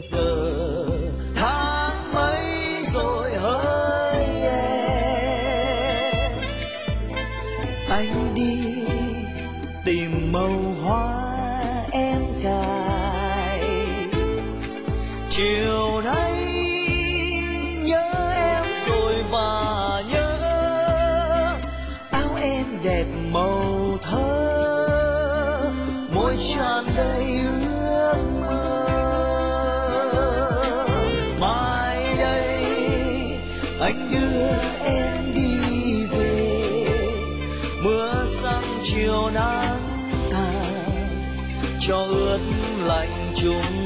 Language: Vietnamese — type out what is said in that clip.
giờ tháng mấy rồi hỡi em. Anh đi tìm màu hoa em cài, chiều nay nhớ em rồi và nhớ áo em đẹp màu thơ, môi tràn đầy ước mơ. Mai đây anh đưa em đi về, mưa sang chiều nắng tàn cho ướt lạnh chúng